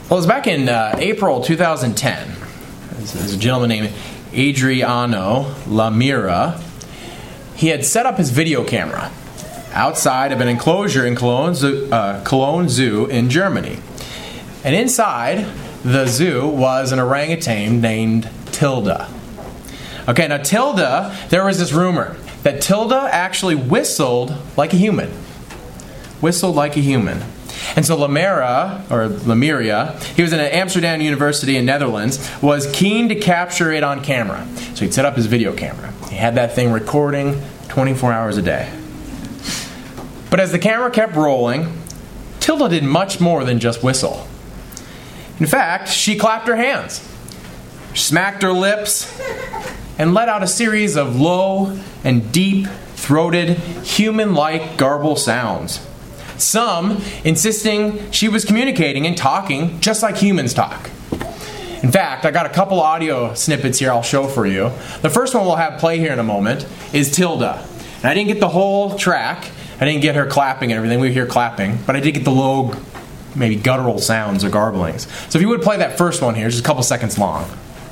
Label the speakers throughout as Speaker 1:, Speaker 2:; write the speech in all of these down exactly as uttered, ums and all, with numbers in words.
Speaker 1: Well, it was back in uh, April two thousand ten. There's a gentleman named Adriano Lamira. He had set up his video camera outside of an enclosure in Cologne Zoo, uh, Cologne Zoo in Germany. And inside the zoo was an orangutan named Tilda. Okay, now Tilda, there was this rumor that Tilda actually whistled like a human. Whistled like a human. And so Lamira, or Lamiria, he was at Amsterdam University in Netherlands, was keen to capture it on camera. So he'd set up his video camera. He had that thing recording twenty-four hours a day. But as the camera kept rolling, Tilda did much more than just whistle. In fact, she clapped her hands, smacked her lips, and let out a series of low and deep-throated, human-like garble sounds. Some insisting she was communicating and talking just like humans talk. In fact, I got a couple audio snippets here I'll show for you. The first one we'll have play here in a moment is Tilda. And I didn't get the whole track. I didn't get her clapping and everything. We hear clapping. But I did get the low, maybe guttural sounds or garblings. So if you would play that first one here, just a couple seconds long.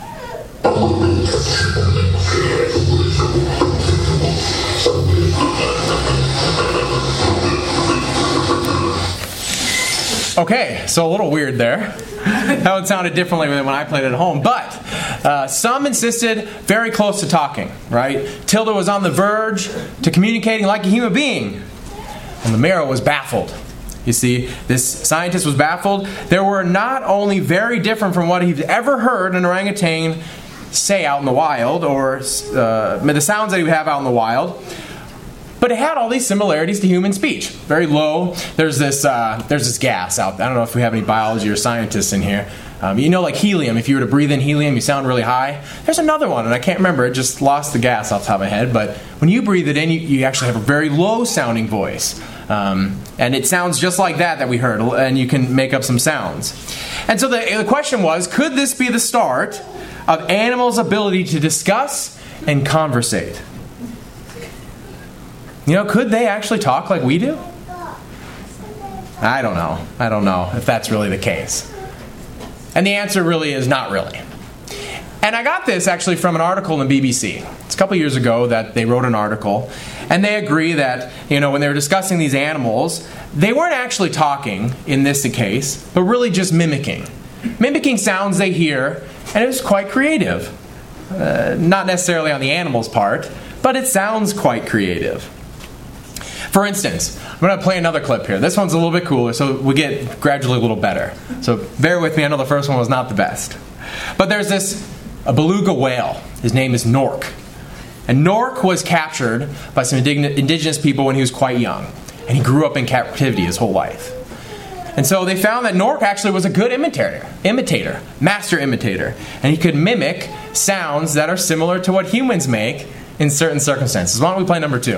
Speaker 1: Okay, so a little weird there. That one sounded differently than when I played it at home. But uh, some insisted very close to talking, right? Tilda was on the verge to communicating like a human being. And Lamira was baffled. You see, this scientist was baffled. There were not only very different from what he'd ever heard an orangutan say out in the wild, or uh, the sounds that he would have out in the wild, but it had all these similarities to human speech. Very low. There's this uh, there's this gas out there. I don't know if we have any biology or scientists in here. Um, you know, like helium. If you were to breathe in helium, you sound really high. There's another one, and I can't remember. It just lost the gas off the top of my head. But when you breathe it in, you, you actually have a very low-sounding voice. Um, and it sounds just like that that we heard, and you can make up some sounds. And so the, the question was, could this be the start of animals' ability to discuss and conversate? You know, could they actually talk like we do? I don't know. I don't know if that's really the case. And the answer really is not really. And I got this actually from an article in the B B C. It's a couple years ago that they wrote an article, and they agree that, you know, when they were discussing these animals, they weren't actually talking in this case, but really just mimicking. Mimicking sounds they hear, and it was quite creative. Uh, not necessarily on the animal's part, but it sounds quite creative. For instance, I'm going to play another clip here. This one's a little bit cooler, so we get gradually a little better. So bear with me, I know the first one was not the best. But there's this a beluga whale. His name is Nork. And Nork was captured by some indig- indigenous people when he was quite young. And he grew up in captivity his whole life. And so they found that Nork actually was a good imitator, imitator, master imitator. And he could mimic sounds that are similar to what humans make in certain circumstances. Why don't we play number two?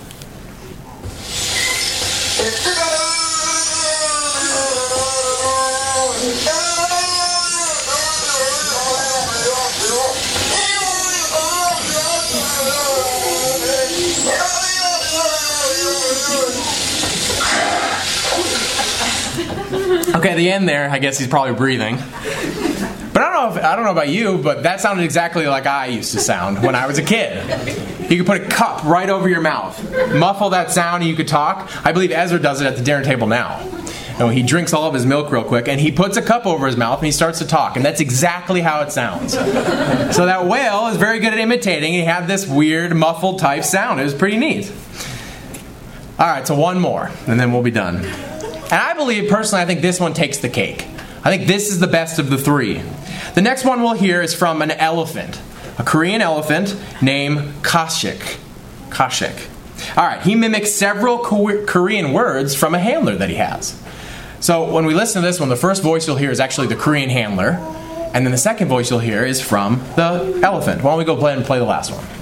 Speaker 1: Okay, the end there, I guess he's probably breathing. But I don't know if, I don't know about you, but that sounded exactly like I used to sound when I was a kid. You could put a cup right over your mouth, muffle that sound, and you could talk. I believe Ezra does it at the dinner table now. You know, he drinks all of his milk real quick, and he puts a cup over his mouth, and he starts to talk, and that's exactly how it sounds. So that whale is very good at imitating, and he had this weird, muffled type sound. It was pretty neat. All right, so one more, and then we'll be done. And I believe, personally, I think this one takes the cake. I think this is the best of the three. The next one we'll hear is from an elephant, a Korean elephant named Kashik. Kashik. All right, he mimics several Korean words from a handler that he has. So when we listen to this one, the first voice you'll hear is actually the Korean handler, and then the second voice you'll hear is from the elephant. Why don't we go play and play the last one?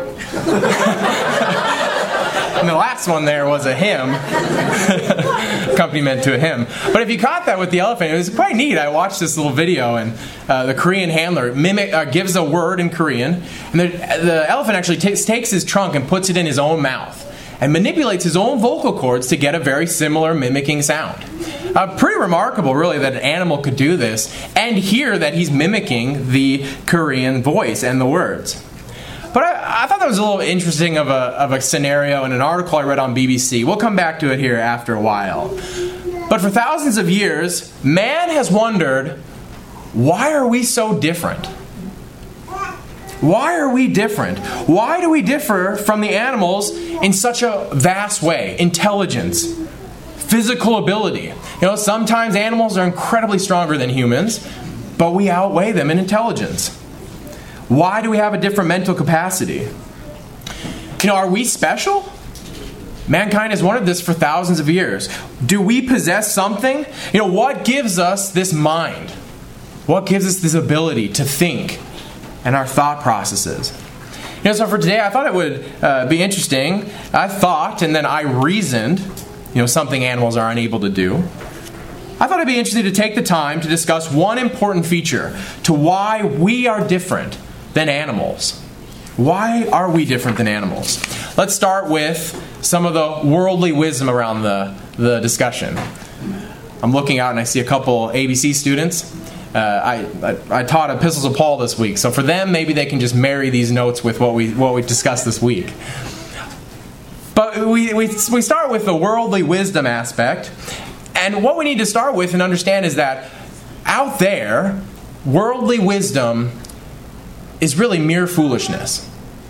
Speaker 1: And the last one there was a hymn. accompaniment to him. But if you caught that with the elephant, it was quite neat. I watched this little video, and uh, the Korean handler mimic uh, gives a word in Korean, and the, the elephant actually takes takes his trunk and puts it in his own mouth and manipulates his own vocal cords to get a very similar mimicking sound. Uh, pretty remarkable, really, that an animal could do this and hear that he's mimicking the Korean voice and the words. But I, I thought that was a little interesting of a, of a scenario in an article I read on B B C. We'll come back to it here after a while. But for thousands of years, man has wondered, why are we so different? Why are we different? Why do we differ from the animals in such a vast way? Intelligence, physical ability. You know, sometimes animals are incredibly stronger than humans, but we outweigh them in intelligence. Why do we have a different mental capacity? You know, are we special? Mankind has wondered this for thousands of years. Do we possess something? You know, what gives us this mind? What gives us this ability to think and our thought processes? You know, so for today, I thought it would uh, be interesting. I thought, and then I reasoned, you know, something animals are unable to do. I thought it'd be interesting to take the time to discuss one important feature to why we are different than animals. Why are we different than animals? Let's start with some of the worldly wisdom around the, the discussion. I'm looking out and I see a couple A B C students. Uh, I, I I taught Epistles of Paul this week, so for them, maybe they can just marry these notes with what we what we discussed this week. But we, we we start with the worldly wisdom aspect, and what we need to start with and understand is that out there, worldly wisdom is really mere foolishness,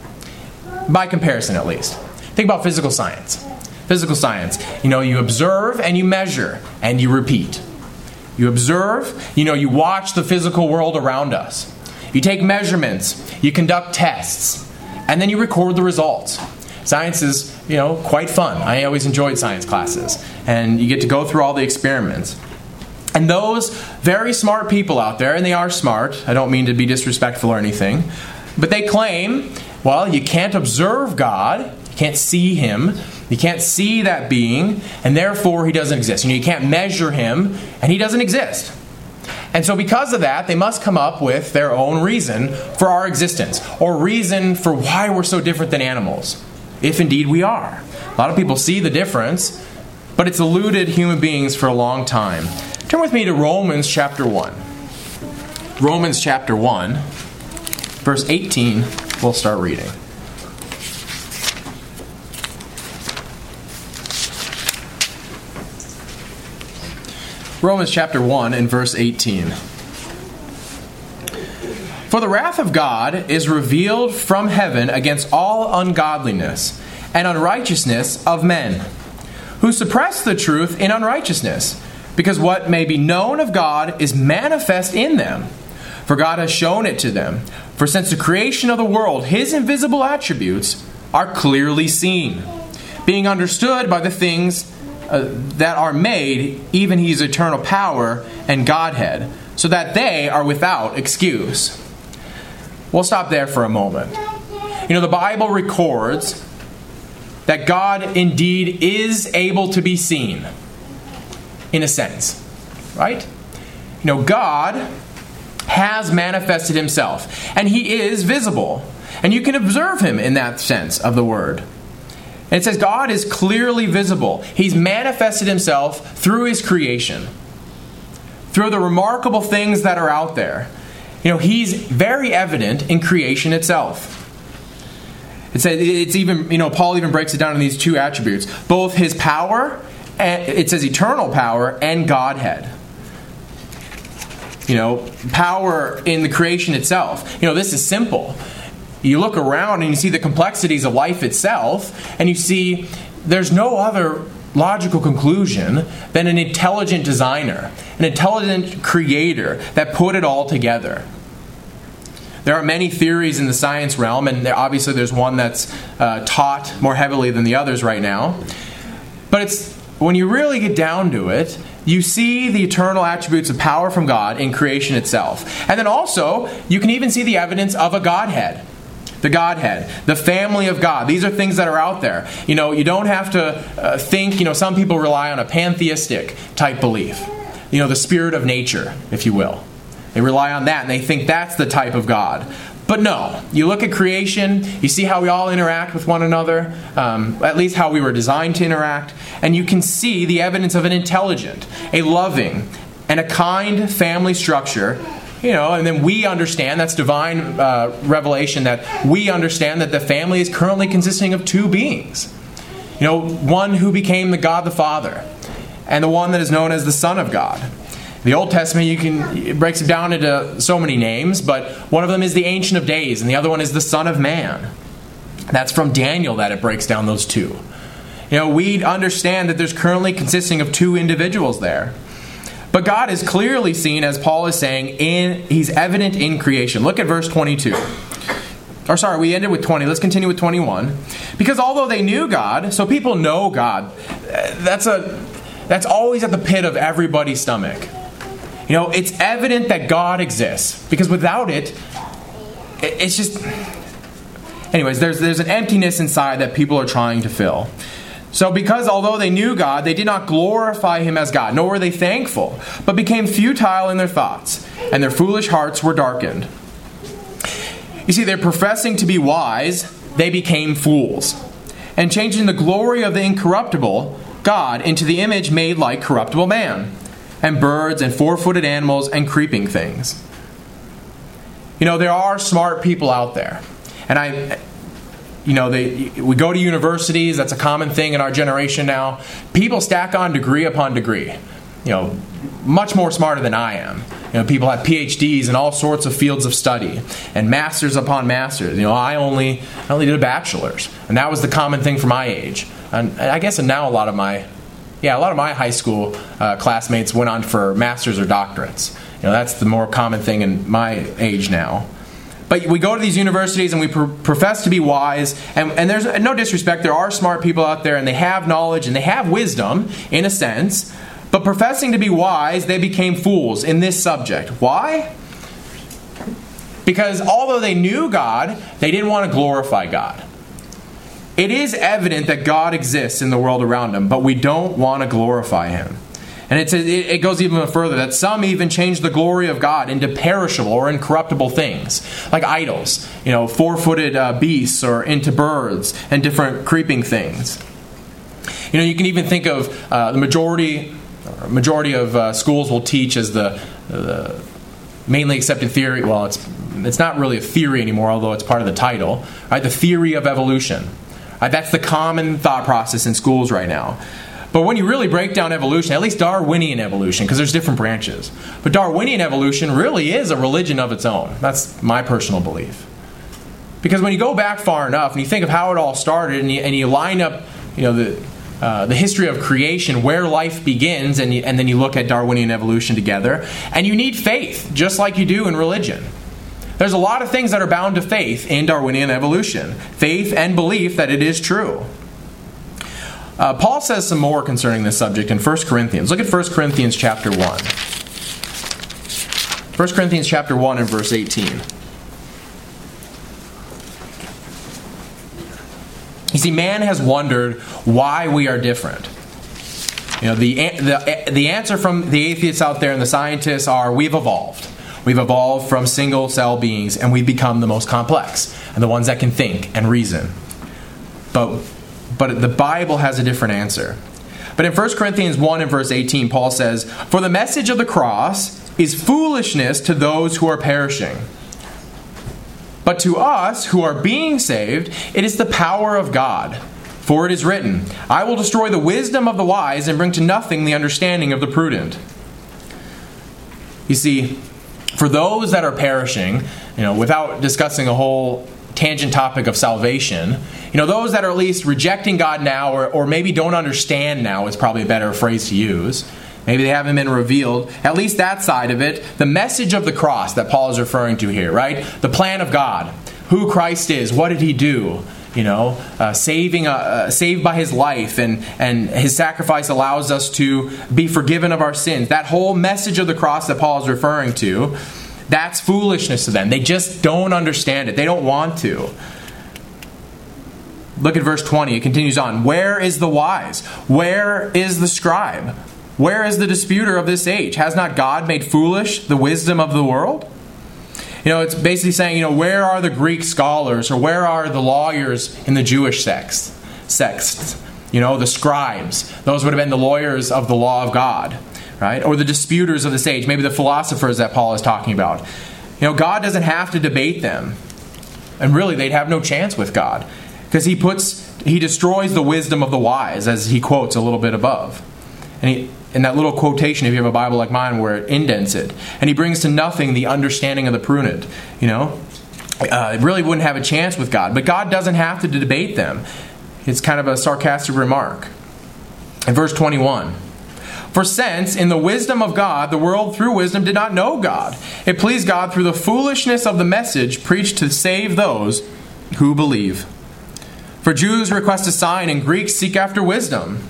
Speaker 1: by comparison at least. Think about physical science. Physical science, you know, you observe and you measure and you repeat. You observe, you know, you watch the physical world around us. You take measurements, you conduct tests, and then you record the results. Science is, you know, quite fun. I always enjoyed science classes. And you get to go through all the experiments. And those very smart people out there, and they are smart, I don't mean to be disrespectful or anything, but they claim, well, you can't observe God, you can't see Him, you can't see that being, and therefore He doesn't exist. You know, you can't measure Him, and He doesn't exist. And so because of that, they must come up with their own reason for our existence, or reason for why we're so different than animals, if indeed we are. A lot of people see the difference, but it's eluded human beings for a long time. Turn with me to Romans chapter one. Romans chapter one, verse eighteen, we'll start reading. Romans chapter one and verse eighteen. For the wrath of God is revealed from heaven against all ungodliness and unrighteousness of men, who suppress the truth in unrighteousness, because what may be known of God is manifest in them. For God has shown it to them. For since the creation of the world, His invisible attributes are clearly seen, being understood by the things uh, that are made, even His eternal power and Godhead, so that they are without excuse. We'll stop there for a moment. You know, the Bible records that God indeed is able to be seen, in a sense, right? You know, God has manifested Himself, and He is visible, and you can observe Him in that sense of the word. And it says God is clearly visible. He's manifested Himself through His creation, through the remarkable things that are out there. You know, He's very evident in creation itself. It says it's even, you know, Paul even breaks it down in these two attributes, both His power, and it says eternal power, and Godhead. You know, power in the creation itself. You know, this is simple. You look around and you see the complexities of life itself, and you see there's no other logical conclusion than an intelligent designer, an intelligent creator that put it all together. There are many theories in the science realm, and there, obviously there's one that's uh, taught more heavily than the others right now. But it's when you really get down to it, you see the eternal attributes of power from God in creation itself. And then also, you can even see the evidence of a Godhead. the Godhead, the family of God. These are things that are out there. You know, you don't have to uh, think, you know, some people rely on a pantheistic type belief. You know, the spirit of nature, if you will. They rely on that and they think that's the type of God. But no, you look at creation, you see how we all interact with one another, um, at least how we were designed to interact, and you can see the evidence of an intelligent, a loving, and a kind family structure. You know, and then we understand, that's divine uh, revelation, that we understand that the family is currently consisting of two beings. You know, one who became the God the Father, and the one that is known as the Son of God. The Old Testament, you can it breaks it down into so many names, but one of them is the Ancient of Days, and the other one is the Son of Man. That's from Daniel that it breaks down those two. You know, we understand that there's currently consisting of two individuals there. But God is clearly seen, as Paul is saying, in He's evident in creation. Look at verse twenty-two. Or sorry, we ended with twenty. Let's continue with twenty-one. Because although they knew God, so people know God, that's a that's always at the pit of everybody's stomach. You know, it's evident that God exists. Because without it, it's just... Anyways, there's there's an emptiness inside that people are trying to fill. So because although they knew God, they did not glorify Him as God, nor were they thankful, but became futile in their thoughts, and their foolish hearts were darkened. You see, they're professing to be wise, they became fools, and changing the glory of the incorruptible God into the image made like corruptible man, and birds and four-footed animals and creeping things. You know, there are smart people out there. And I, you know, they, we go to universities, that's a common thing in our generation now. People stack on degree upon degree. You know, much more smarter than I am. You know, people have P H Ds in all sorts of fields of study, and masters upon masters. You know, I only I only did a bachelor's, and that was the common thing for my age. And I guess now a lot of my, yeah, a lot of my high school uh, classmates went on for masters or doctorates. You know, that's the more common thing in my age now. But we go to these universities and we pr- profess to be wise, and, and there's no disrespect, there are smart people out there and they have knowledge and they have wisdom in a sense, but professing to be wise, they became fools in this subject. Why? Because although they knew God, they didn't want to glorify God. It is evident that God exists in the world around them, but we don't want to glorify Him. And it's, it goes even further, that some even change the glory of God into perishable or incorruptible things, like idols, you know, four-footed uh, beasts, or into birds and different creeping things. You know, you can even think of uh, the majority, majority of uh, schools will teach as the, the mainly accepted theory. Well, it's it's not really a theory anymore, although it's part of the title. Right, the theory of evolution. Right, that's the common thought process in schools right now. But when you really break down evolution, at least Darwinian evolution, because there's different branches, but Darwinian evolution really is a religion of its own. That's my personal belief. Because when you go back far enough and you think of how it all started, and you, and you line up, you know, the uh, the history of creation, where life begins, and you, and then you look at Darwinian evolution together, and you need faith, just like you do in religion. There's a lot of things that are bound to faith in Darwinian evolution. Faith and belief that it is true. Uh, Paul says some more concerning this subject in First Corinthians. Look at First Corinthians chapter one. First Corinthians chapter one and verse eighteen. You see, man has wondered why we are different. You know, the, the, the answer from the atheists out there and the scientists are, we've evolved. We've evolved from single cell beings, and we've become the most complex, and the ones that can think and reason. But But the Bible has a different answer. But in First Corinthians one and verse eighteen, Paul says, "For the message of the cross is foolishness to those who are perishing. But to us who are being saved, it is the power of God. For it is written, I will destroy the wisdom of the wise and bring to nothing the understanding of the prudent." You see, for those that are perishing, you know, without discussing a whole tangent topic of salvation, you know, those that are at least rejecting God now, or, or maybe don't understand now is probably a better phrase to use. Maybe they haven't been revealed. At least that side of it, the message of the cross that Paul is referring to here, right? The plan of God, who Christ is, what did He do? You know, uh, saving, uh, uh, saved by His life, and, and His sacrifice allows us to be forgiven of our sins. That whole message of the cross that Paul is referring to, That's foolishness to them. They just don't understand it. They don't want to. Look at verse twenty. It continues on. Where is the wise? Where is the scribe? Where is the disputer of this age? Has not God made foolish the wisdom of the world? You know, it's basically saying, you know, where are the Greek scholars, or where are the lawyers in the Jewish sects? Sects. You know, the scribes. Those would have been the lawyers of the law of God, right? Or the disputers of this age. Maybe the philosophers that Paul is talking about. You know, God doesn't have to debate them. And really, they'd have no chance with God. Because he puts, he destroys the wisdom of the wise, as he quotes a little bit above. And he, in that little quotation, if you have a Bible like mine, where it indents it. And he brings to nothing the understanding of the prudent. You know, uh, it really wouldn't have a chance with God. But God doesn't have to debate them. It's kind of a sarcastic remark. In verse twenty-one. For since, in the wisdom of God, the world through wisdom did not know God, it pleased God through the foolishness of the message preached to save those who believe. For Jews request a sign, and Greeks seek after wisdom.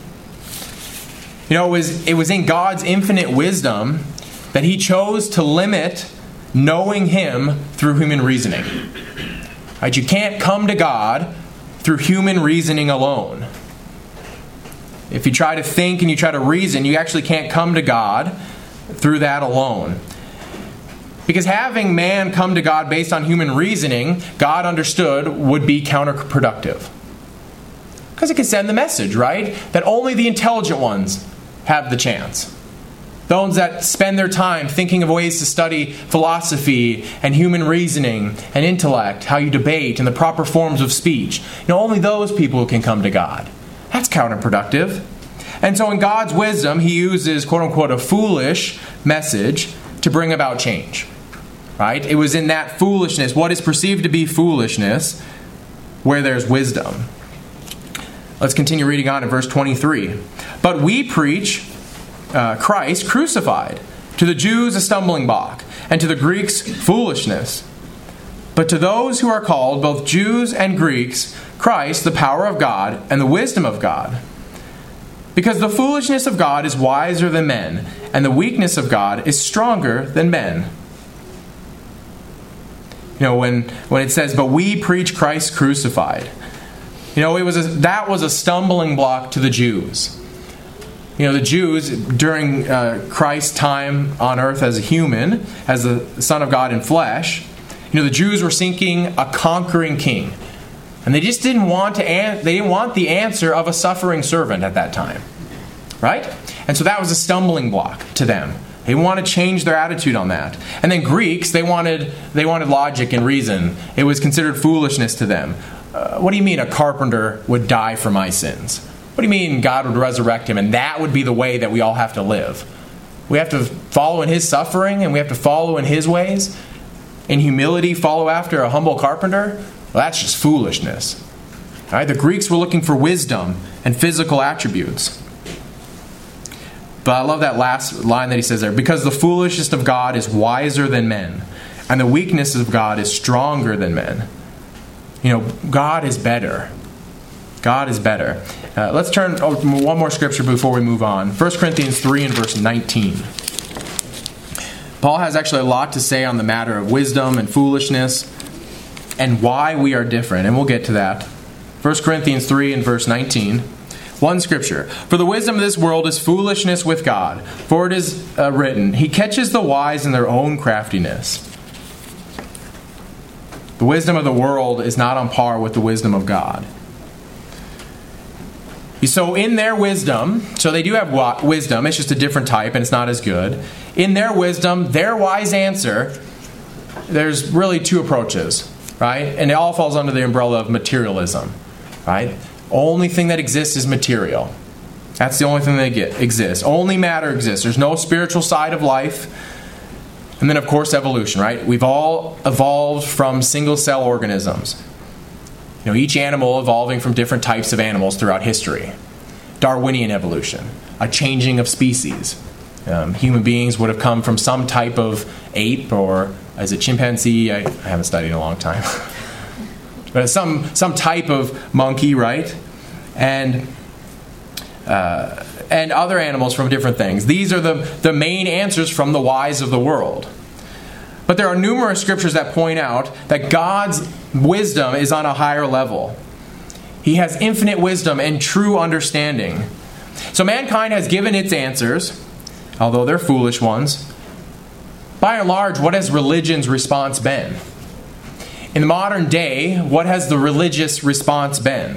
Speaker 1: You know, it was, it was in God's infinite wisdom that he chose to limit knowing him through human reasoning. Right? You can't come to God through human reasoning alone. If you try to think and you try to reason, you actually can't come to God through that alone. Because having man come to God based on human reasoning, God understood, would be counterproductive. Because it can send the message, right? That only the intelligent ones have the chance. Those that spend their time thinking of ways to study philosophy and human reasoning and intellect, how you debate and the proper forms of speech. You know, only those people can come to God. That's counterproductive. And so in God's wisdom, he uses, quote unquote, a foolish message to bring about change. Right? It was in that foolishness, what is perceived to be foolishness, where there's wisdom. Let's continue reading on in verse twenty-three. But we preach uh, Christ crucified, to the Jews a stumbling block, and to the Greeks foolishness. But to those who are called, both Jews and Greeks, Christ, the power of God, and the wisdom of God. Because the foolishness of God is wiser than men, and the weakness of God is stronger than men. You know, when, when it says, but we preach Christ crucified. You know, it was a, that was a stumbling block to the Jews. You know, the Jews, during uh, Christ's time on earth as a human, as the Son of God in flesh, you know, the Jews were seeking a conquering king. And they just didn't want to an- they didn't want the answer of a suffering servant at that time. Right? And so that was a stumbling block to them. They want to change their attitude on that. And then Greeks, they wanted they wanted logic and reason. It was considered foolishness to them. Uh, what do you mean a carpenter would die for my sins? What do you mean God would resurrect him and that would be the way that we all have to live? We have to follow in his suffering and we have to follow in his ways? In humility, follow after a humble carpenter? Well, that's just foolishness. All right? The Greeks were looking for wisdom and physical attributes. But I love that last line that he says there. Because the foolishness of God is wiser than men, and the weakness of God is stronger than men. You know, God is better. God is better. Uh, let's turn oh, one more scripture before we move on. First Corinthians three and verse nineteen. Paul has actually a lot to say on the matter of wisdom and foolishness and why we are different. And we'll get to that. First Corinthians three and verse nineteen. One scripture. For the wisdom of this world is foolishness with God. For it is uh, written, he catches the wise in their own craftiness. The wisdom of the world is not on par with the wisdom of God. So in their wisdom, so they do have wisdom, it's just a different type and it's not as good. In their wisdom, their wise answer, there's really two approaches, right? And it all falls under the umbrella of materialism, right? Only thing that exists is material. That's the only thing that get, exists. Only matter exists. There's no spiritual side of life. And then, of course, evolution, right? We've all evolved from single-cell organisms. You know, each animal evolving from different types of animals throughout history. Darwinian evolution, a changing of species. Um, human beings would have come from some type of ape or, is it chimpanzee? I, I haven't studied in a long time. But some some type of monkey, right? And uh, and other animals from different things. These are the, the main answers from the wise of the world. But there are numerous scriptures that point out that God's wisdom is on a higher level. He has infinite wisdom and true understanding. So mankind has given its answers, although they're foolish ones. By and large, what has religion's response been? In the modern day, what has the religious response been?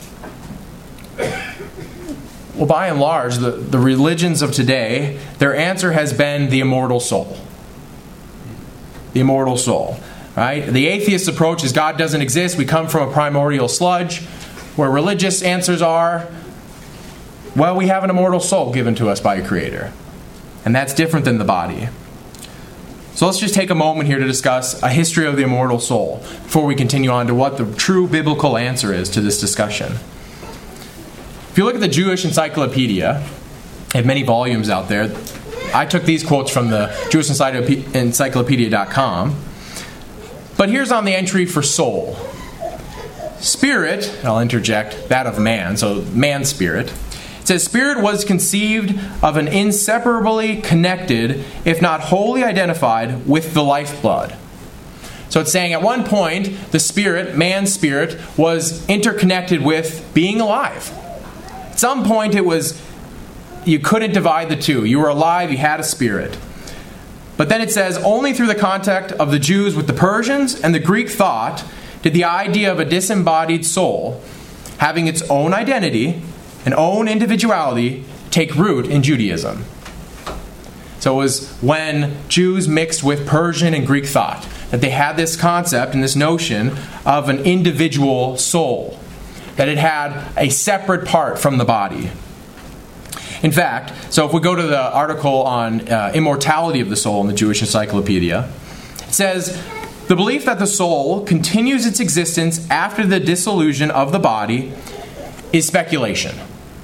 Speaker 1: Well, by and large, the, the religions of today, their answer has been the immortal soul. The immortal soul, right? The atheist approach is God doesn't exist. We come from a primordial sludge. Where religious answers are, well, we have an immortal soul given to us by a creator. And that's different than the body. So let's just take a moment here to discuss a history of the immortal soul before we continue on to what the true biblical answer is to this discussion. If you look at the Jewish Encyclopedia, they have many volumes out there. I took these quotes from the Jewish Encyclopedia dot com. But here's on the entry for soul. Spirit, I'll interject, that of man, so man's spirit. It says, spirit was conceived of an inseparably connected, if not wholly identified, with the lifeblood. So it's saying at one point, the spirit, man's spirit, was interconnected with being alive. At some point it was, you couldn't divide the two. You were alive, you had a spirit. But then it says, only through the contact of the Jews with the Persians and the Greek thought did the idea of a disembodied soul, having its own identity, an own individuality, take root in Judaism. So it was when Jews mixed with Persian and Greek thought that they had this concept and this notion of an individual soul, that it had a separate part from the body. In fact, so if we go to the article on uh, immortality of the soul in the Jewish Encyclopedia, it says, the belief that the soul continues its existence after the dissolution of the body is speculation.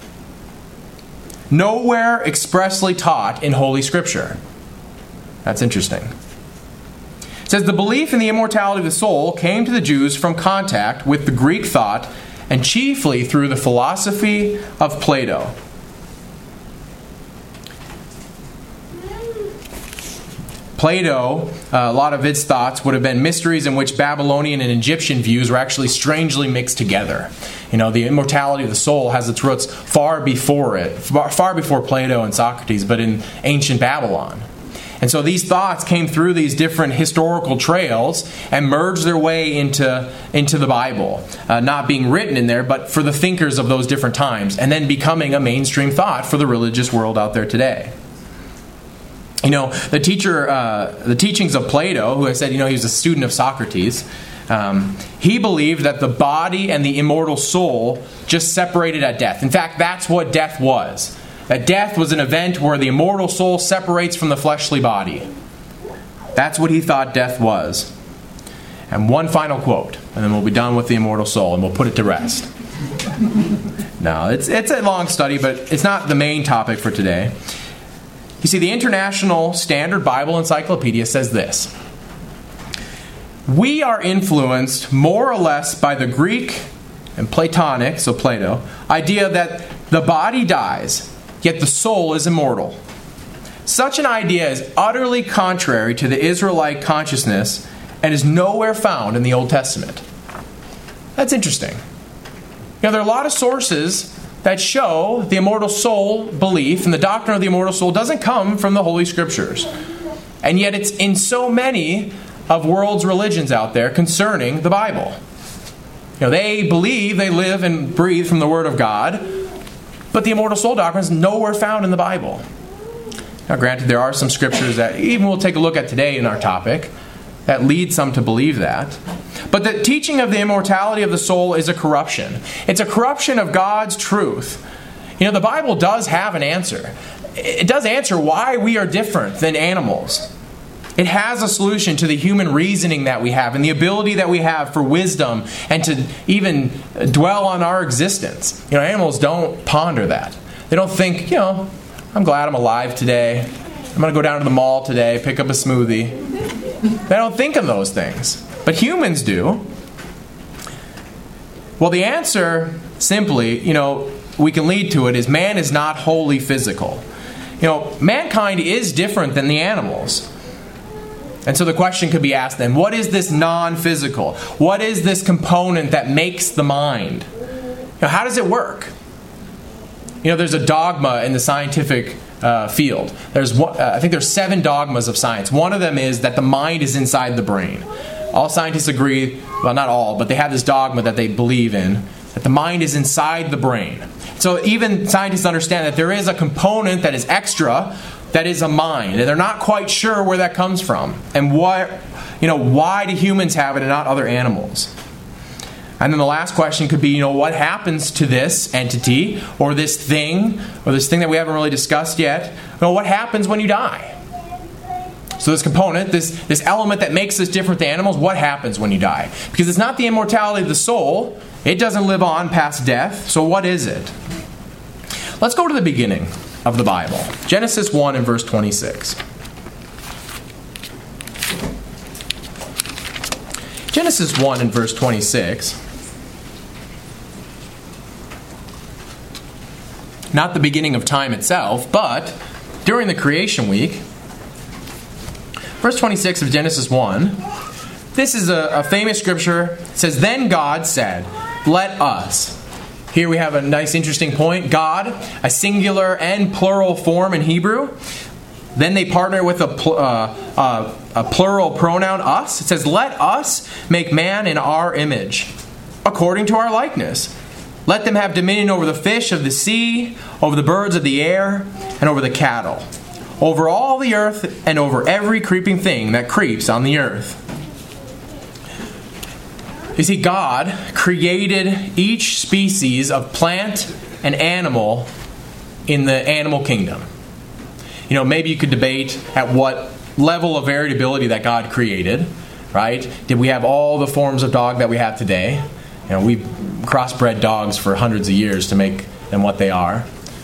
Speaker 1: Nowhere expressly taught in Holy Scripture. That's interesting. It says the belief in the immortality of the soul came to the Jews from contact with the Greek thought and chiefly through the philosophy of Plato. Plato, uh, a lot of its thoughts would have been mysteries in which Babylonian and Egyptian views were actually strangely mixed together. You know, the immortality of the soul has its roots far before it, far, far before Plato and Socrates, but in ancient Babylon. And so these thoughts came through these different historical trails and merged their way into, into the Bible. Uh, not being written in there, but for the thinkers of those different times, and then becoming a mainstream thought for the religious world out there today. You know, the teacher, uh, the teachings of Plato, who I said, you know, he was a student of Socrates, um, he believed that the body and the immortal soul just separated at death. In fact, that's what death was. That death was an event where the immortal soul separates from the fleshly body. That's what he thought death was. And one final quote, and then we'll be done with the immortal soul, and we'll put it to rest. No, it's it's a long study, but it's not the main topic for today. You see, the International Standard Bible Encyclopedia says this: we are influenced more or less by the Greek and Platonic, so Plato, idea that the body dies, yet the soul is immortal. Such an idea is utterly contrary to the Israelite consciousness and is nowhere found in the Old Testament. That's interesting. You know, there are a lot of sources that show the immortal soul belief, and the doctrine of the immortal soul doesn't come from the Holy Scriptures. And yet it's in so many of world's religions out there concerning the Bible. You know, they believe they live and breathe from the Word of God, but the immortal soul doctrine is nowhere found in the Bible. Now granted, there are some scriptures that even we'll take a look at today in our topic that lead some to believe that. But the teaching of the immortality of the soul is a corruption. It's a corruption of God's truth. You know, the Bible does have an answer. It does answer why we are different than animals. It has a solution to the human reasoning that we have and the ability that we have for wisdom and to even dwell on our existence. You know, animals don't ponder that. They don't think, you know, I'm glad I'm alive today. I'm going to go down to the mall today, pick up a smoothie. They don't think of those things. But humans do. Well, the answer, simply, you know, we can lead to it, is man is not wholly physical. You know, mankind is different than the animals. And so the question could be asked then, what is this non-physical? What is this component that makes the mind? Now, how does it work? You know, there's a dogma in the scientific uh, field. There's one, uh, I think there's seven dogmas of science. One of them is that the mind is inside the brain. All scientists agree, well, not all, but they have this dogma that they believe in, that the mind is inside the brain. So even scientists understand that there is a component that is extra, that is a mind, and they're not quite sure where that comes from, and what, you know, why do humans have it and not other animals? And then the last question could be, you know, what happens to this entity, or this thing, or this thing that we haven't really discussed yet? You know, what happens when you die? So this component, this, this element that makes us different than animals, what happens when you die? Because it's not the immortality of the soul. It doesn't live on past death. So what is it? Let's go to the beginning of the Bible. Genesis one and verse twenty-six. Genesis one and verse twenty-six. Not the beginning of time itself, but during the creation week. Verse twenty-six of Genesis one. This is a, a famous scripture. It says, "Then God said, let us." Here we have a nice interesting point. God, a singular and plural form in Hebrew. Then they partner with a, pl- uh, uh, a plural pronoun, us. It says, "Let us make man in our image, according to our likeness. Let them have dominion over the fish of the sea, over the birds of the air, and over the cattle, over all the earth, and over every creeping thing that creeps on the earth." You see, God created each species of plant and animal in the animal kingdom. You know, maybe you could debate at what level of variability that God created, right? Did we have all the forms of dog that we have today? You know, we crossbred dogs for hundreds of years to make them what they are.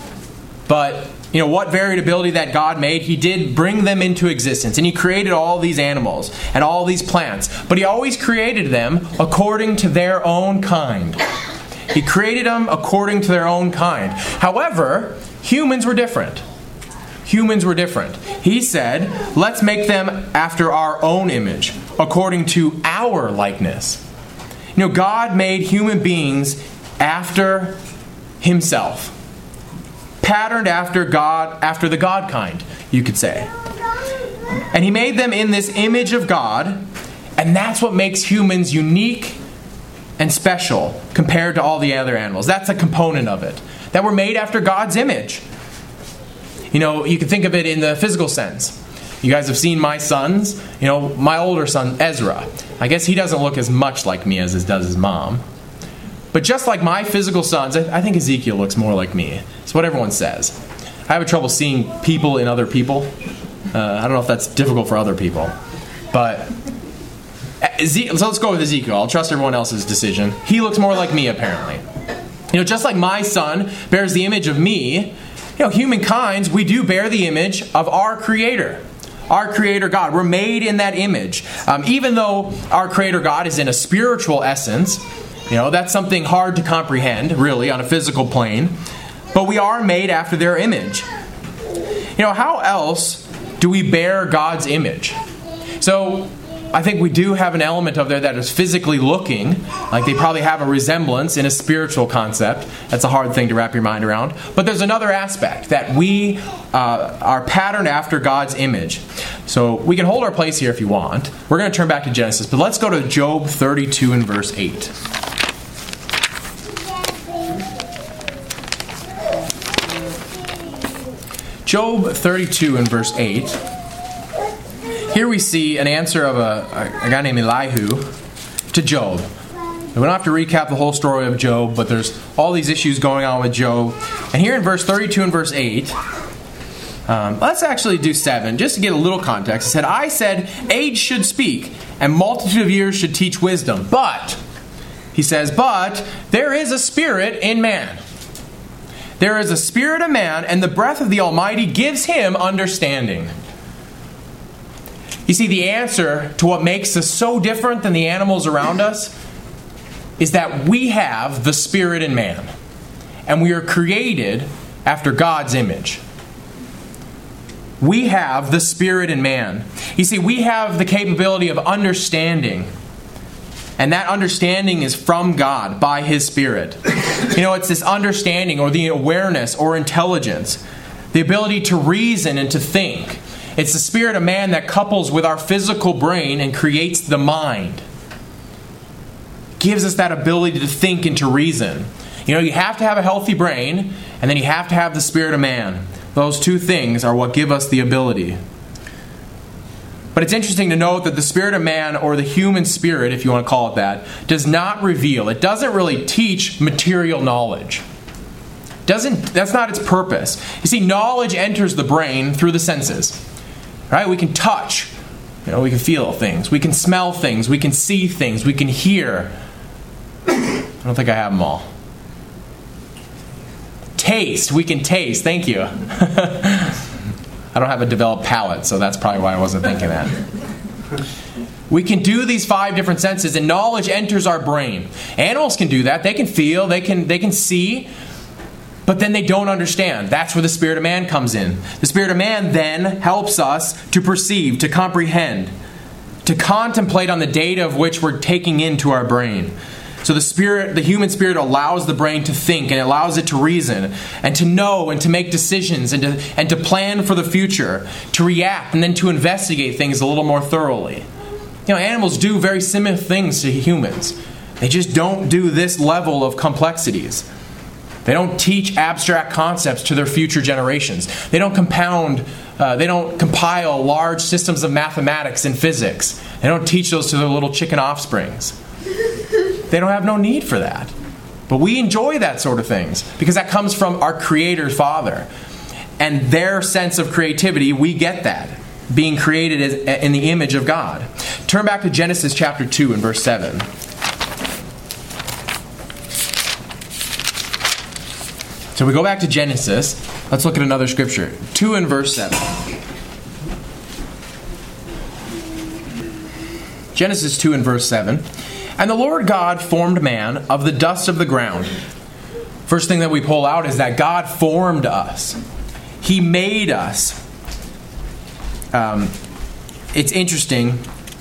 Speaker 1: But, you know, what variability that God made, He did bring them into existence. And He created all these animals and all these plants. But He always created them according to their own kind. He created them according to their own kind. However, humans were different. Humans were different. He said, let's make them after our own image, according to our likeness. You know, God made human beings after Himself. Patterned after God, after the God kind, you could say. And He made them in this image of God, and that's what makes humans unique and special compared to all the other animals. That's a component of it. That we're made after God's image. You know, you can think of it in the physical sense. You guys have seen my sons. You know, my older son, Ezra. I guess he doesn't look as much like me as he does his mom. But just like my physical sons, I think Ezekiel looks more like me. It's what everyone says. I have trouble seeing people in other people. Uh, I don't know if that's difficult for other people. But, Ezekiel, so let's go with Ezekiel. I'll trust everyone else's decision. He looks more like me, apparently. You know, just like my son bears the image of me, you know, humankind, we do bear the image of our Creator. Our Creator God. We're made in that image. Um, even though our Creator God is in a spiritual essence, you know, that's something hard to comprehend, really, on a physical plane. But we are made after their image. You know, how else do we bear God's image? So, I think we do have an element of there that is physically looking, like they probably have a resemblance in a spiritual concept. That's a hard thing to wrap your mind around. But there's another aspect, that we uh, are patterned after God's image. So we can hold our place here if you want. We're going to turn back to Genesis, but let's go to Job thirty-two and verse eight. Job thirty-two and verse eight. Here we see an answer of a, a guy named Elihu to Job. We don't have to recap the whole story of Job, but there's all these issues going on with Job. And here in verse thirty-two and verse eight, um, let's actually do seven, just to get a little context. It said, I said, age should speak, and multitude of years should teach wisdom. But, he says, but there is a spirit in man. There is a spirit in man, and the breath of the Almighty gives him understanding. You see, the answer to what makes us so different than the animals around us is that we have the Spirit in man. And we are created after God's image. we have the Spirit in man. You see, we have the capability of understanding. And that understanding is from God by His Spirit. You know, it's this understanding or the awareness or intelligence, the ability to reason and to think. It's the spirit of man that couples with our physical brain and creates the mind. Gives us that ability to think and to reason. You know, you have to have a healthy brain, and then you have to have the spirit of man. Those two things are what give us the ability. But it's interesting to note that the spirit of man, or the human spirit, if you want to call it that, does not reveal. It doesn't really teach material knowledge. Doesn't, that's not its purpose. You see, knowledge enters the brain through the senses. Right? We can touch. You know, we can feel things. We can smell things. We can see things. We can hear. I don't think I have them all. Taste. We can taste. Thank you. I don't have a developed palate, so that's probably why I wasn't thinking that. We can do these five different senses, and knowledge enters our brain. Animals can do that. They can feel. They can, they can see. But then they don't understand. That's where the spirit of man comes in. The spirit of man then helps us to perceive, to comprehend, to contemplate on the data of which we're taking into our brain. So the spirit, the human spirit allows the brain to think, and allows it to reason and to know and to make decisions and to, and to plan for the future, to react and then to investigate things a little more thoroughly. You know, animals do very similar things to humans. They just don't do this level of complexities. They don't teach abstract concepts to their future generations. They don't compound, uh, they don't compile large systems of mathematics and physics. They don't teach those to their little chicken offsprings. They don't have no need for that. But we enjoy that sort of things because that comes from our Creator Father. And their sense of creativity, we get that. Being created as, in the image of God. Turn back to Genesis chapter two and verse seven. So we go back to Genesis. Let's look at another scripture. two and verse seven. Genesis two and verse seven. And the Lord God formed man of the dust of the ground. First thing that we pull out is that God formed us. He made us. Um, it's interesting.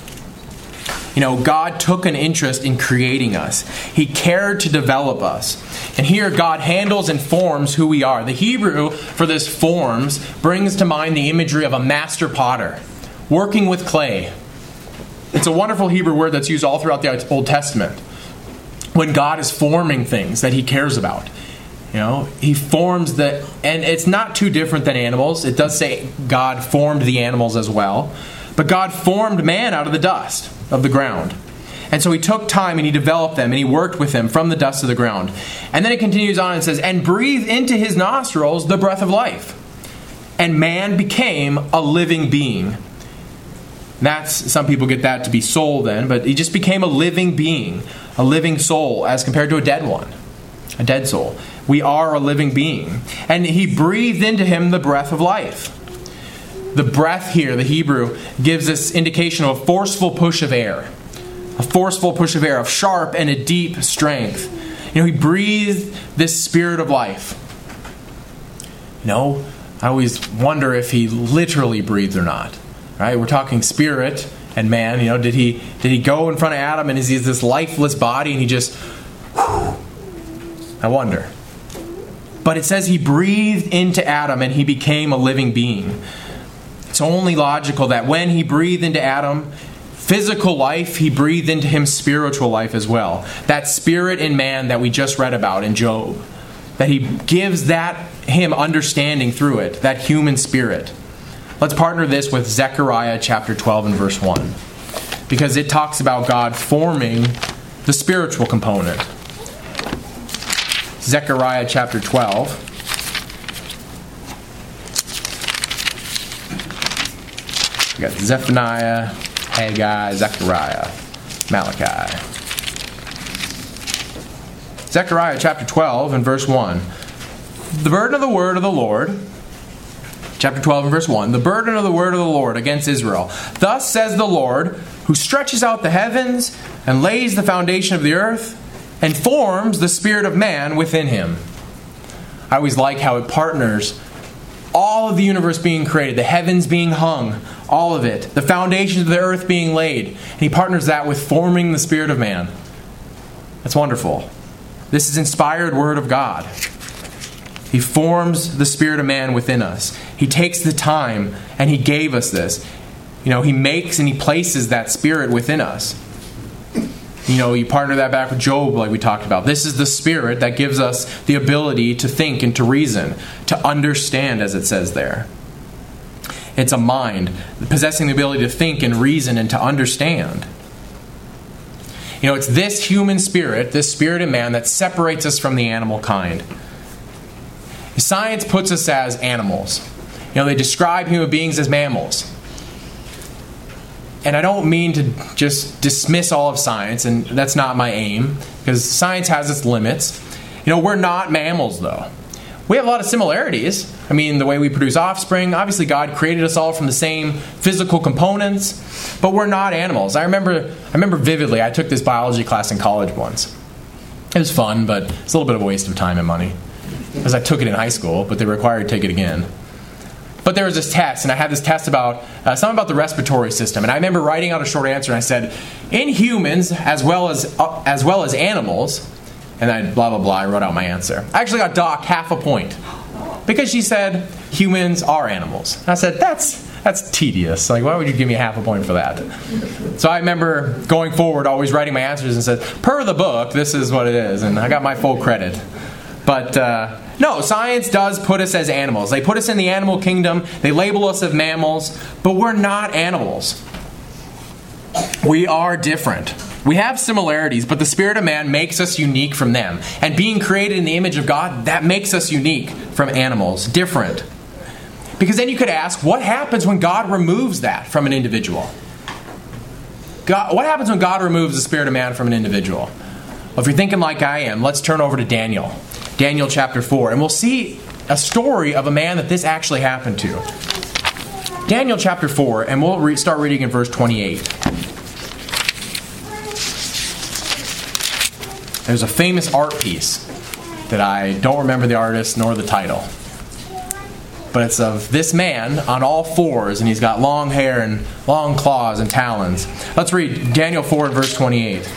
Speaker 1: You know, God took an interest in creating us. He cared to develop us. And here God handles and forms who we are. The Hebrew for this forms brings to mind the imagery of a master potter working with clay. It's a wonderful Hebrew word that's used all throughout the Old Testament. When God is forming things that He cares about. You know, He forms the, and it's not too different than animals. It does say God formed the animals as well. But God formed man out of the dust of the ground. And so He took time and He developed them and He worked with them from the dust of the ground. And then it continues on and says, and breathed into his nostrils the breath of life. And man became a living being. That's, some people get that to be soul then, but he just became a living being, a living soul as compared to a dead one, a dead soul. We are a living being. And He breathed into him the breath of life. The breath here, the Hebrew, gives us indication of a forceful push of air. A forceful push of air, of sharp and a deep strength. You know, He breathed this spirit of life. You know, I always wonder if He literally breathed or not. Right? We're talking spirit and man. You know, did he did he go in front of Adam and is he this lifeless body and he just, whew, I wonder. But it says He breathed into Adam and he became a living being. It's only logical that when He breathed into Adam physical life, He breathed into him spiritual life as well. That spirit in man that we just read about in Job. That He gives that him understanding through it, that human spirit. Let's partner this with Zechariah chapter twelve and verse one. Because it talks about God forming the spiritual component. Zechariah chapter twelve. We got Zephaniah, Haggai, Zechariah, Malachi. Zechariah chapter twelve and verse one. The burden of the word of the Lord, chapter twelve and verse one, the burden of the word of the Lord against Israel. Thus says the Lord, who stretches out the heavens and lays the foundation of the earth and forms the spirit of man within him. I always like how it partners all of the universe being created, the heavens being hung, all of it, the foundations of the earth being laid. And he partners that with forming the spirit of man. That's wonderful. This is inspired word of God. He forms the spirit of man within us. He takes the time and he gave us this. You know, he makes and he places that spirit within us. You know, you partner that back with Job like we talked about. This is the spirit that gives us the ability to think and to reason, to understand, as it says there. It's a mind, possessing the ability to think and reason and to understand. You know, it's this human spirit, this spirit in man, that separates us from the animal kind. Science puts us as animals. You know, they describe human beings as mammals. And I don't mean to just dismiss all of science, and that's not my aim, because science has its limits. You know, we're not mammals, though. We have a lot of similarities. I mean, the way we produce offspring. Obviously, God created us all from the same physical components, but we're not animals. I remember, I remember vividly, I took this biology class in college once. It was fun, but it's a little bit of a waste of time and money, because I took it in high school, but they required to take it again. But there was this test, and I had this test about uh, something about the respiratory system. And I remember writing out a short answer, and I said, in humans, as well as uh, as well as animals, and then blah, blah, blah, I wrote out my answer. I actually got docked half a point, because she said, humans are animals. And I said, that's that's tedious. Like, why would you give me half a point for that? So I remember going forward, always writing my answers, and said, per the book, this is what it is. And I got my full credit. But, uh... no, science does put us as animals. They put us in the animal kingdom. They label us as mammals. But we're not animals. We are different. We have similarities, but the spirit of man makes us unique from them. And being created in the image of God, that makes us unique from animals. Different. Because then you could ask, what happens when God removes that from an individual? God, what happens when God removes the spirit of man from an individual? Well, if you're thinking like I am, let's turn over to Daniel. Daniel chapter four. And we'll see a story of a man that this actually happened to. Daniel chapter four, and we'll re- start reading in verse twenty-eight. There's a famous art piece that I don't remember the artist nor the title. But it's of this man on all fours, and he's got long hair and long claws and talons. Let's read Daniel four, verse twenty-eight.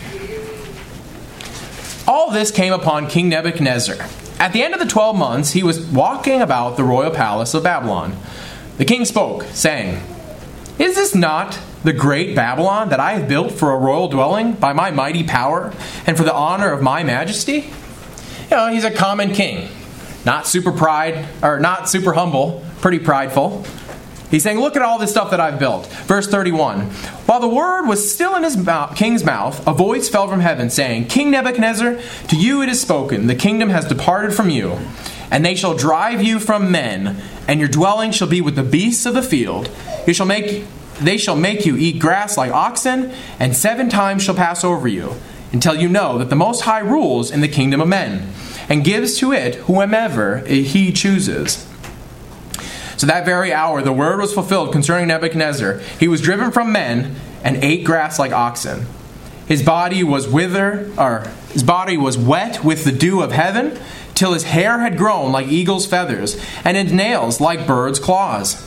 Speaker 1: All this came upon King Nebuchadnezzar. At the end of the twelve months, he was walking about the royal palace of Babylon. The king spoke, saying, Is this not the great Babylon that I have built for a royal dwelling by my mighty power and for the honor of my majesty? You know, he's a common king. Not super pride, or not super humble, pretty prideful. He's saying, look at all this stuff that I've built. Verse thirty-one. While the word was still in his mouth, king's mouth, a voice fell from heaven, saying, King Nebuchadnezzar, to you it is spoken, the kingdom has departed from you, and they shall drive you from men, and your dwelling shall be with the beasts of the field. You shall make, they shall make you eat grass like oxen, and seven times shall pass over you, until you know that the Most High rules in the kingdom of men, and gives to it whomever he chooses. So that very hour the word was fulfilled concerning Nebuchadnezzar. He was driven from men and ate grass like oxen. His body was wither, or his body was wet with the dew of heaven, till his hair had grown like eagle's feathers, and his nails like birds' claws.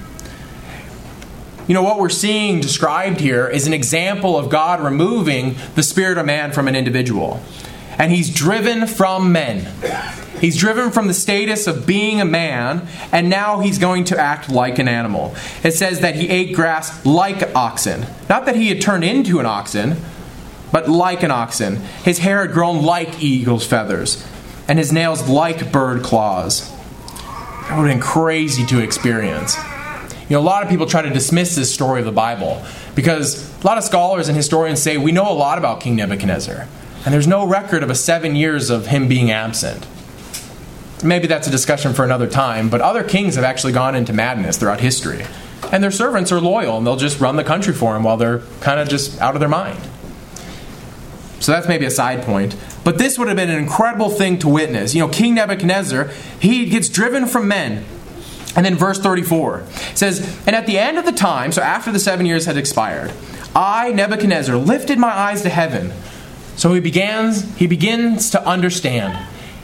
Speaker 1: You know, what we're seeing described here is an example of God removing the spirit of man from an individual. And he's driven from men. He's driven from the status of being a man, and now he's going to act like an animal. It says that he ate grass like oxen. Not that he had turned into an oxen, but like an oxen. His hair had grown like eagle's feathers, and his nails like bird claws. That would have been crazy to experience. You know, a lot of people try to dismiss this story of the Bible, because a lot of scholars and historians say we know a lot about King Nebuchadnezzar, and there's no record of a seven years of him being absent. Maybe that's a discussion for another time, but other kings have actually gone into madness throughout history. And their servants are loyal, and they'll just run the country for them while they're kind of just out of their mind. So that's maybe a side point. But this would have been an incredible thing to witness. You know, King Nebuchadnezzar, he gets driven from men. And then verse thirty-four says, And at the end of the time, so after the seven years had expired, I, Nebuchadnezzar, lifted my eyes to heaven. So he begins, he begins to understand.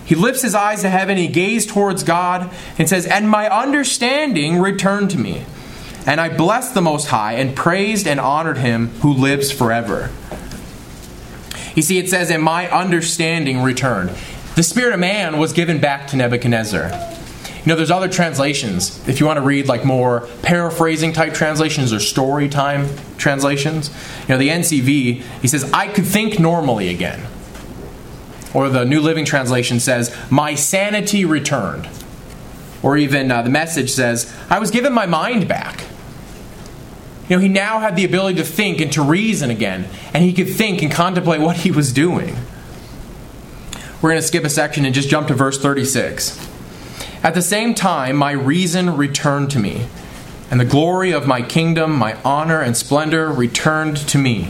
Speaker 1: He lifts his eyes to heaven, he gazed towards God, and says, "And my understanding returned to me. And I blessed the Most High, and praised and honored him who lives forever." You see, it says, "And my understanding returned." The spirit of man was given back to Nebuchadnezzar. You know, there's other translations. If you want to read like more paraphrasing type translations or story time translations, you know, the N C V, he says, "I could think normally again." Or the New Living Translation says, "My sanity returned." Or even uh, the Message says, "I was given my mind back." You know, he now had the ability to think and to reason again. And he could think and contemplate what he was doing. We're going to skip a section and just jump to verse thirty-six. "At the same time, my reason returned to me, and the glory of my kingdom, my honor and splendor returned to me."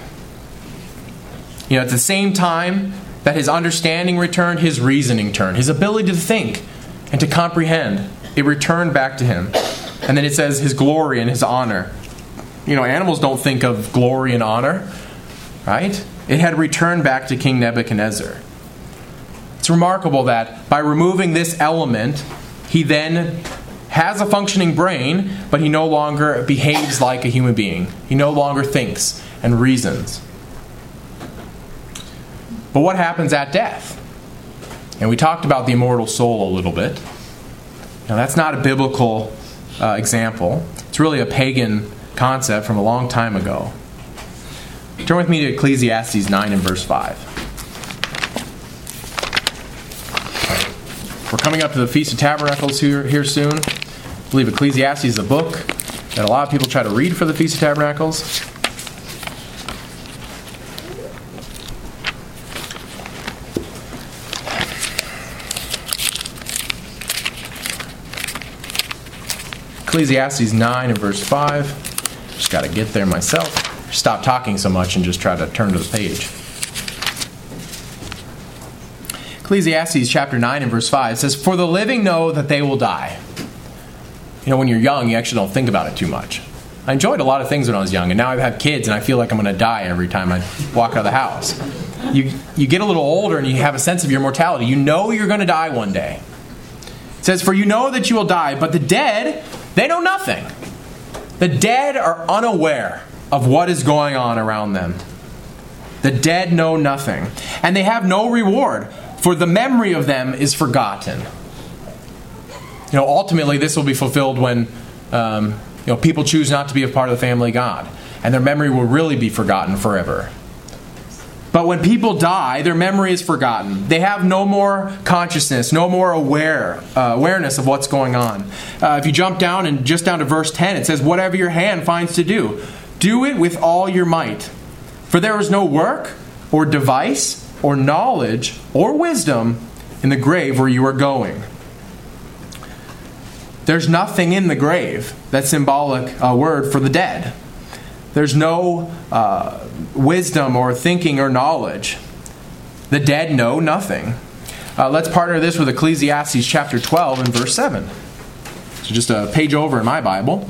Speaker 1: You know, at the same time that his understanding returned, his reasoning turned. His ability to think and to comprehend, it returned back to him. And then it says his glory and his honor. You know, animals don't think of glory and honor, right? It had returned back to King Nebuchadnezzar. It's remarkable that by removing this element, he then has a functioning brain, but he no longer behaves like a human being. He no longer thinks and reasons. But what happens at death? And we talked about the immortal soul a little bit. Now, that's not a biblical uh, example. It's really a pagan concept from a long time ago. Turn with me to Ecclesiastes nine and verse five. We're coming up to the Feast of Tabernacles here, here soon. I believe Ecclesiastes is a book that a lot of people try to read for the Feast of Tabernacles. Ecclesiastes nine and verse five. Just got to get there myself. Stop talking so much and just try to turn to the page. Ecclesiastes chapter nine and verse five says, "For the living know that they will die." You know, when you're young, you actually don't think about it too much. I enjoyed a lot of things when I was young, and now I have kids, and I feel like I'm going to die every time I walk out of the house. You, you get a little older, and you have a sense of your mortality. You know you're going to die one day. It says, "For you know that you will die, but the dead, they know nothing." The dead are unaware of what is going on around them. The dead know nothing. And they have no reward, for the memory of them is forgotten. You know, ultimately this will be fulfilled when um, you know, people choose not to be a part of the family of God. And their memory will really be forgotten forever. But when people die, their memory is forgotten. They have no more consciousness, no more aware uh, awareness of what's going on. Uh, if you jump down and just down to verse ten, it says, "Whatever your hand finds to do, do it with all your might. For there is no work or device or knowledge or wisdom in the grave where you are going." There's nothing in the grave. That's symbolic uh, word for the dead. There's no uh, wisdom or thinking or knowledge. The dead know nothing. Uh, let's partner this with Ecclesiastes chapter twelve and verse seven. So just a page over in my Bible.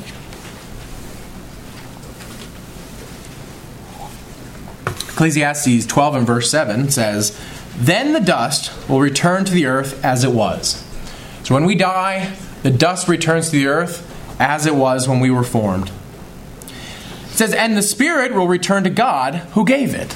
Speaker 1: Ecclesiastes twelve and verse seven says, "Then the dust will return to the earth as it was." So when we die, the dust returns to the earth as it was when we were formed. It says, "And the spirit will return to God who gave it."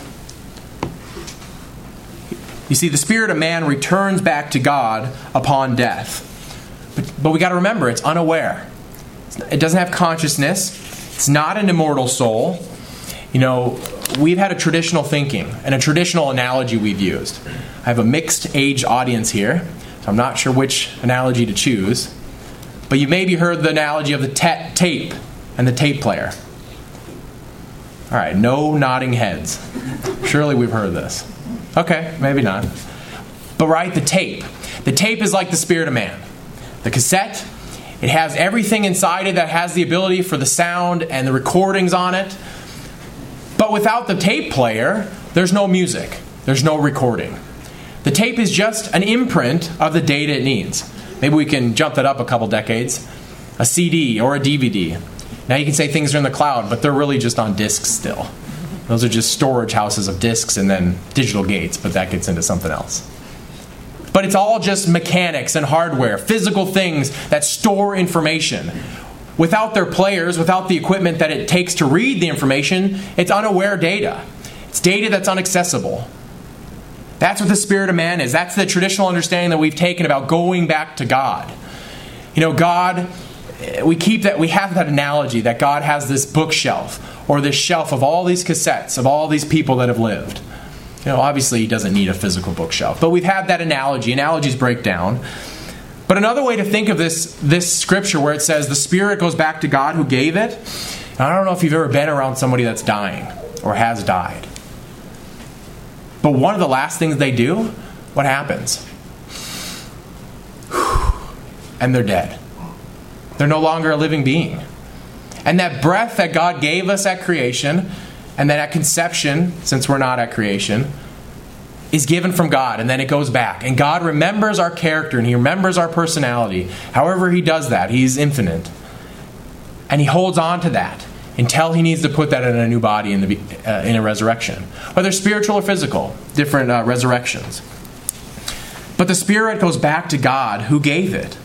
Speaker 1: You see, the spirit of man returns back to God upon death. But, but we got to remember, it's unaware. It doesn't have consciousness. It's not an immortal soul. You know, we've had a traditional thinking and a traditional analogy we've used. I have a mixed age audience here, so I'm not sure which analogy to choose. But you maybe heard the analogy of the ta- tape and the tape player. All right, no nodding heads. Surely we've heard this. Okay, maybe not. But right, the tape. The tape is like the spirit of man. The cassette, it has everything inside it that has the ability for the sound and the recordings on it. But without the tape player, there's no music. There's no recording. The tape is just an imprint of the data it needs. Maybe we can jump that up a couple decades. A C D or a D V D. Now you can say things are in the cloud, but they're really just on discs still. Those are just storage houses of discs and then digital gates, but that gets into something else. But it's all just mechanics and hardware, physical things that store information. Without their players, without the equipment that it takes to read the information, it's unaware data. It's data that's inaccessible. That's what the spirit of man is. That's the traditional understanding that we've taken about going back to God. You know, God, we keep that, we have that analogy that God has this bookshelf or this shelf of all these cassettes of all these people that have lived. You know, obviously he doesn't need a physical bookshelf, but we've had that analogy. Analogies break down. But another way to think of this, this scripture where it says the spirit goes back to God who gave it, and I don't know if you've ever been around somebody that's dying or has died. But one of the last things they do, what happens? And they're dead. They're no longer a living being. And that breath that God gave us at creation, and then at conception, since we're not at creation, is given from God, and then it goes back. And God remembers our character, and He remembers our personality. However He does that, He's infinite. And He holds on to that until He needs to put that in a new body in, the, uh, in a resurrection. Whether spiritual or physical, different uh, resurrections. But the Spirit goes back to God who gave it.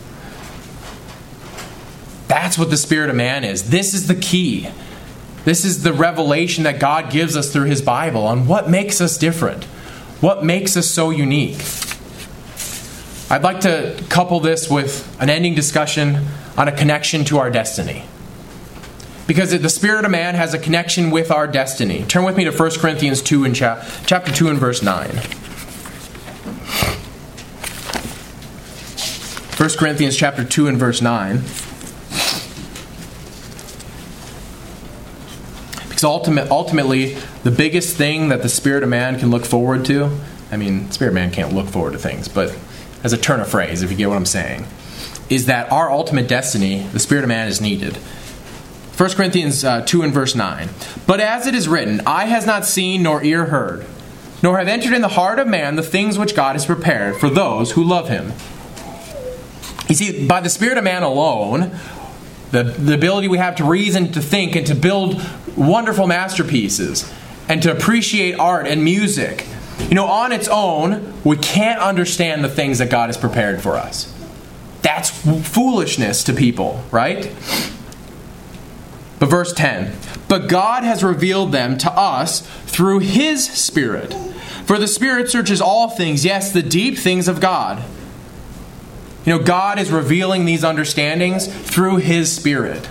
Speaker 1: That's what the spirit of man is. This is the key. This is the revelation that God gives us through His Bible on what makes us different. What makes us so unique. I'd like to couple this with an ending discussion on a connection to our destiny. Because the spirit of man has a connection with our destiny. Turn with me to First Corinthians two and cha- chapter two and verse nine. First Corinthians chapter two and verse nine. Because ultimate, ultimately, the biggest thing that the spirit of man can look forward to, I mean, spirit of man can't look forward to things, but as a turn of phrase, if you get what I'm saying, is that our ultimate destiny, the spirit of man, is needed. First Corinthians uh, two and verse nine. But as it is written, eye has not seen nor ear heard, nor have entered in the heart of man the things which God has prepared for those who love Him. You see, by the spirit of man alone, the, the ability we have to reason, to think, and to build wonderful masterpieces, and to appreciate art and music, you know, on its own, we can't understand the things that God has prepared for us. That's foolishness to people, right? But verse ten, but God has revealed them to us through His Spirit. For the Spirit searches all things, yes, the deep things of God. You know, God is revealing these understandings through His Spirit.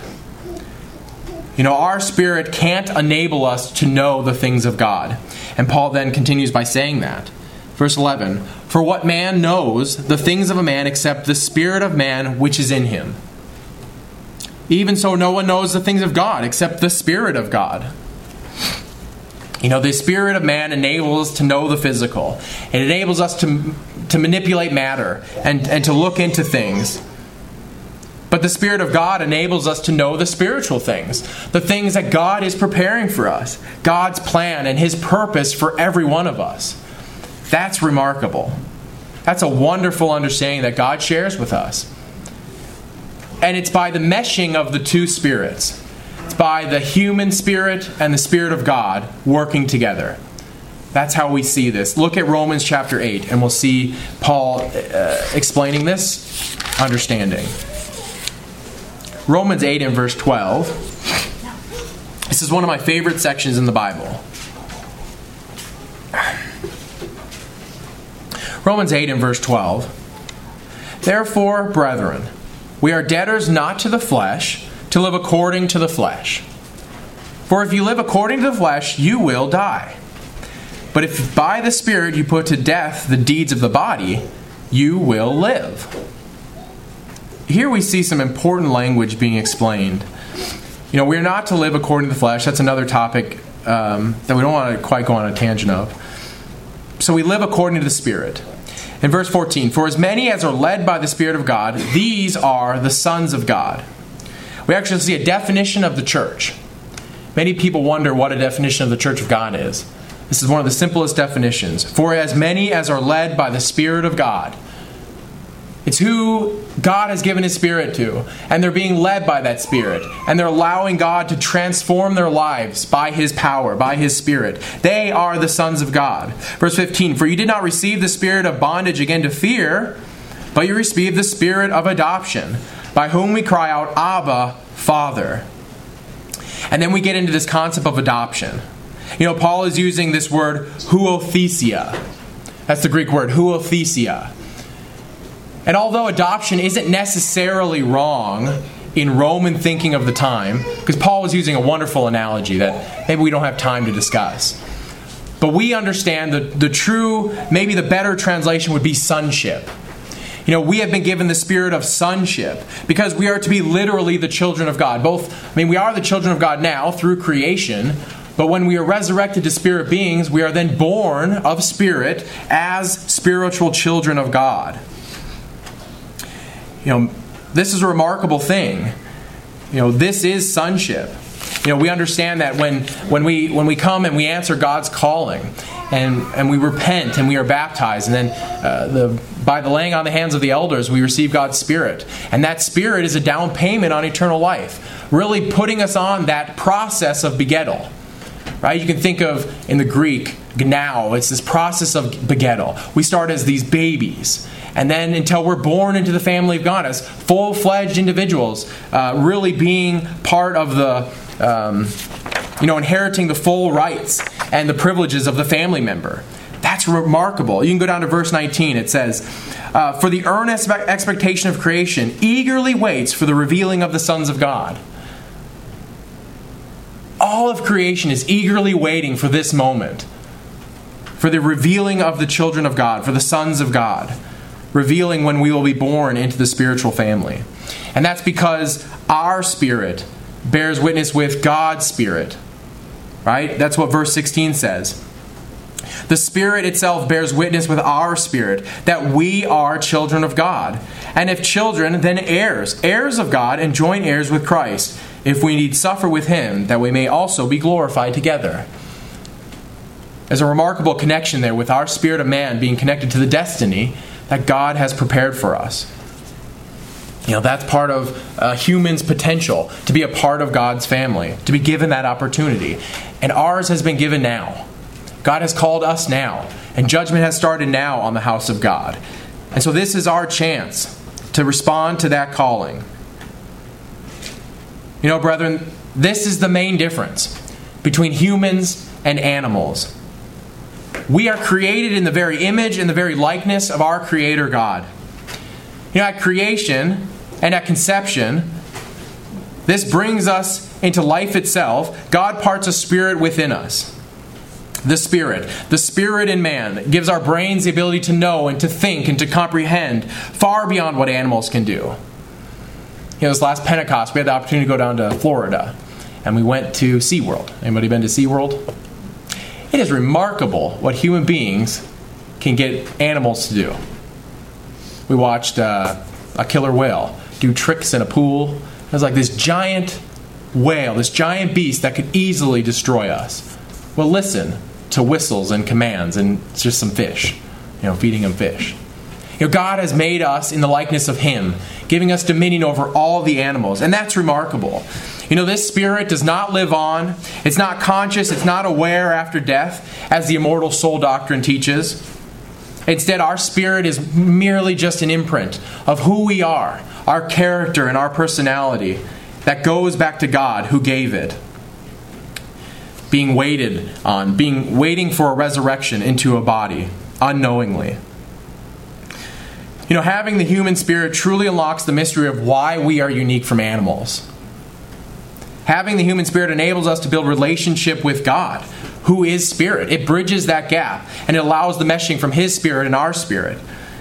Speaker 1: You know, our spirit can't enable us to know the things of God. And Paul then continues by saying that. Verse eleven, for what man knows the things of a man except the spirit of man which is in him? Even so, no one knows the things of God except the Spirit of God. You know, the spirit of man enables us to know the physical. It enables us to, to manipulate matter and, and to look into things. But the Spirit of God enables us to know the spiritual things. The things that God is preparing for us. God's plan and His purpose for every one of us. That's remarkable. That's a wonderful understanding that God shares with us. And it's by the meshing of the two spirits. It's by the human spirit and the Spirit of God working together. That's how we see this. Look at Romans chapter eight, and we'll see Paul uh, explaining this understanding. Romans eight and verse twelve. This is one of my favorite sections in the Bible. Romans eight and verse twelve. Therefore, brethren, we are debtors not to the flesh, to live according to the flesh. For if you live according to the flesh, you will die. But if by the Spirit you put to death the deeds of the body, you will live. Here we see some important language being explained. You know, we're not to live according to the flesh. That's another topic um, that we don't want to quite go on a tangent of. So we live according to the Spirit. In verse fourteen, for as many as are led by the Spirit of God, these are the sons of God. We actually see a definition of the church. Many people wonder what a definition of the church of God is. This is one of the simplest definitions. For as many as are led by the Spirit of God. It's who God has given His Spirit to. And they're being led by that Spirit. And they're allowing God to transform their lives by His power, by His Spirit. They are the sons of God. Verse fifteen, for you did not receive the spirit of bondage again to fear, but you received the spirit of adoption, by whom we cry out, Abba, Father. And then we get into this concept of adoption. You know, Paul is using this word, huothesia. That's the Greek word, huothesia. And although adoption isn't necessarily wrong in Roman thinking of the time, because Paul was using a wonderful analogy that maybe we don't have time to discuss, but we understand that the true, maybe the better translation would be sonship. You know, we have been given the spirit of sonship because we are to be literally the children of God. Both, I mean, we are the children of God now through creation, but when we are resurrected to spirit beings, we are then born of spirit as spiritual children of God. You know, this is a remarkable thing. You know, this is sonship. You know, we understand that when when we when we come and we answer God's calling, and and we repent and we are baptized, and then uh, the by the laying on the hands of the elders, we receive God's Spirit, and that Spirit is a down payment on eternal life, really putting us on that process of begettal. Right? You can think of in the Greek gnao. It's this process of begettal. We start as these babies. And then until we're born into the family of God as full-fledged individuals, uh, really being part of the, um, you know, inheriting the full rights and the privileges of the family member. That's remarkable. You can go down to verse nineteen. It says, uh, for the earnest expectation of creation eagerly waits for the revealing of the sons of God. All of creation is eagerly waiting for this moment, for the revealing of the children of God, for the sons of God. Revealing when we will be born into the spiritual family. And that's because our spirit bears witness with God's Spirit. Right? That's what verse sixteen says. The Spirit itself bears witness with our spirit that we are children of God. And if children, then heirs, heirs of God and joint heirs with Christ, if we need suffer with Him, that we may also be glorified together. There's a remarkable connection there with our spirit of man being connected to the destiny that God has prepared for us. You know, that's part of a human's potential to be a part of God's family, to be given that opportunity. And ours has been given now. God has called us now, and judgment has started now on the house of God. And so this is our chance to respond to that calling. You know, brethren, this is the main difference between humans and animals. We are created in the very image and the very likeness of our Creator God. You know, at creation and at conception, this brings us into life itself. God parts a spirit within us. The Spirit. The Spirit in man gives our brains the ability to know and to think and to comprehend far beyond what animals can do. You know, this last Pentecost, we had the opportunity to go down to Florida, and we went to SeaWorld. Anybody been to SeaWorld? It is remarkable what human beings can get animals to do. We watched uh, a killer whale do tricks in a pool. It was like this giant whale, this giant beast that could easily destroy us. Well, listen to whistles and commands, and it's just some fish, you know, feeding them fish. You know, God has made us in the likeness of Him, giving us dominion over all the animals, and that's remarkable. You know, this spirit does not live on. It's not conscious. It's not aware after death, as the immortal soul doctrine teaches. Instead, our spirit is merely just an imprint of who we are, our character and our personality that goes back to God who gave it. Being waited on, being waiting for a resurrection into a body, unknowingly. You know, having the human spirit truly unlocks the mystery of why we are unique from animals. Having the human spirit enables us to build relationship with God, who is spirit. It bridges that gap, and it allows the meshing from His spirit and our spirit.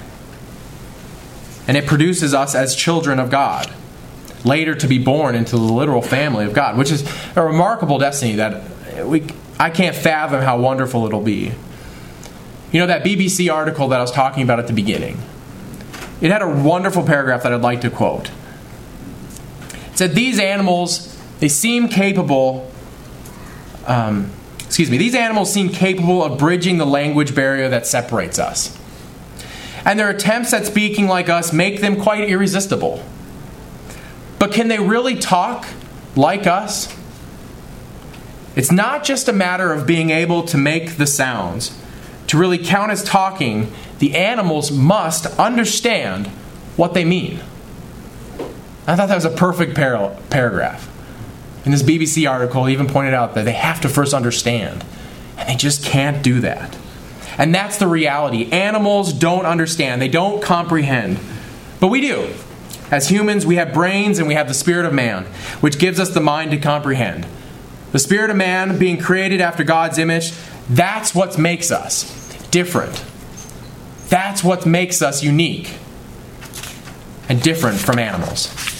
Speaker 1: And it produces us as children of God, later to be born into the literal family of God, which is a remarkable destiny that we I can't fathom how wonderful it'll be. You know, that B B C article that I was talking about at the beginning, it had a wonderful paragraph that I'd like to quote. It said, these animals, they seem capable, um, excuse me, these animals seem capable of bridging the language barrier that separates us. and their attempts at speaking like us make them quite irresistible. But can they really talk like us? It's not just a matter of being able to make the sounds. To really count as talking, the animals must understand what they mean. I thought that was a perfect par- paragraph. In this B B C article, it even pointed out that they have to first understand. And they just can't do that. And that's the reality. Animals don't understand. They don't comprehend. But we do. As humans, we have brains and we have the spirit of man, which gives us the mind to comprehend. The spirit of man, being created after God's image, that's what makes us different. That's what makes us unique and different from animals.